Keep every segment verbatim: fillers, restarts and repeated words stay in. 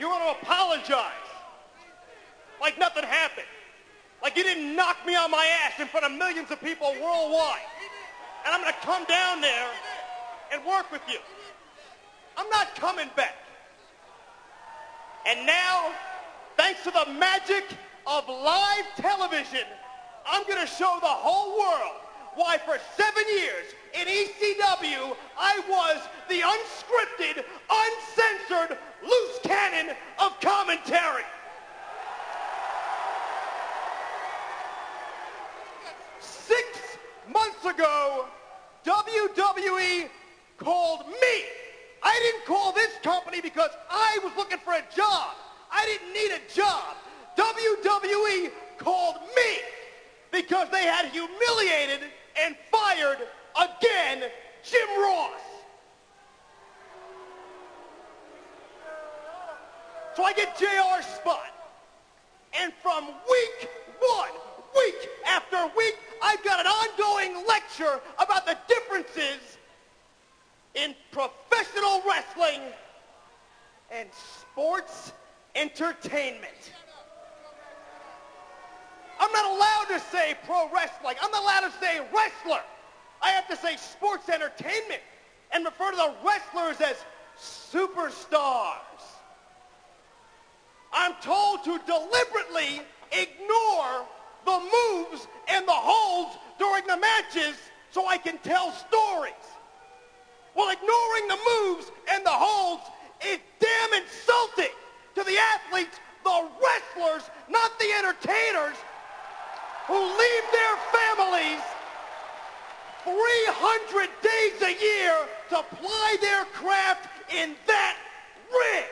You want to apologize. Like nothing happened. Like you didn't knock me on my ass in front of millions of people worldwide. And I'm going to come down there and work with you. I'm not coming back. And now, thanks to the magic of live television, I'm going to show the whole world why for seven years in E C W, I was the unscripted, uncensored, loose cannon of commentary. Six months ago, W W E called me. I didn't call this company because I was looking for a job. I didn't need a job. W W E called me because they had humiliated and fired again Jim Ross. So I get J R's spot. And from week one, week after week, I've got an ongoing lecture about the differences in professional wrestling and sports entertainment. I'm not allowed to say pro wrestling. I'm not allowed to say wrestler. I have to say sports entertainment and refer to the wrestlers as superstars. I'm told to deliberately ignore the moves and the holds during the matches so I can tell stories. Well, ignoring the moves and the holds is damn insulting to the athletes, the wrestlers, not the entertainers, who leave their families three hundred days a year to ply their craft in that ring.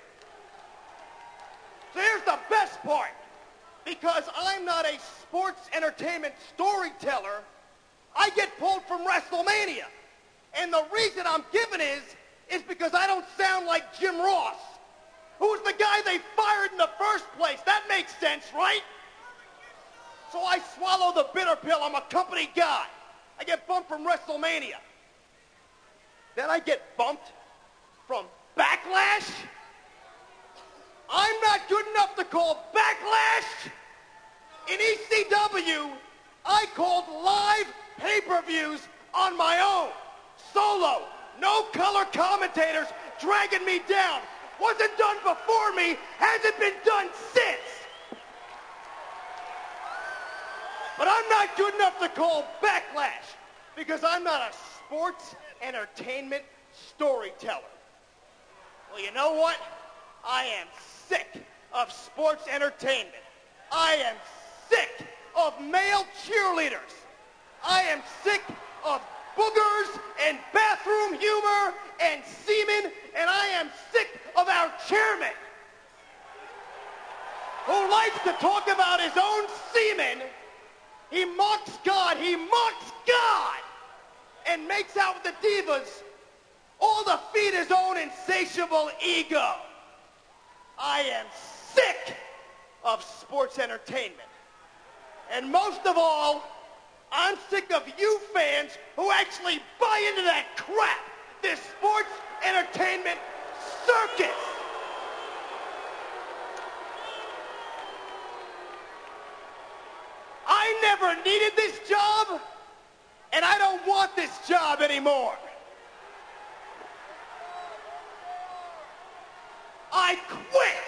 So here's the best part. Because I'm not a sports entertainment storyteller, I get pulled from WrestleMania. And the reason I'm given is, is because I don't sound like Jim Ross, who's the guy they fired in the first place. That makes sense, right? So I swallow the bitter pill. I'm a company guy. I get bumped from WrestleMania. Then I get bumped from Backlash. I'm not good enough to call Backlash. In E C W, I called live pay-per-views on my own. Solo. No color commentators dragging me down. Wasn't done before me. Hasn't been done since. But I'm not good enough to call Backlash because I'm not a sports entertainment storyteller. Well, you know what? I am sick of sports entertainment. I am sick of male cheerleaders. I am sick of boogers and bathroom humor and semen, and I am sick of our chairman who likes to talk about his own semen. He mocks God. He mocks God and makes out with the divas, all to feed his own insatiable ego. I am sick of sports entertainment. And most of all, I'm sick of you fans who actually buy into that crap, this sports entertainment circus. I never needed this job, and I don't want this job anymore. I quit.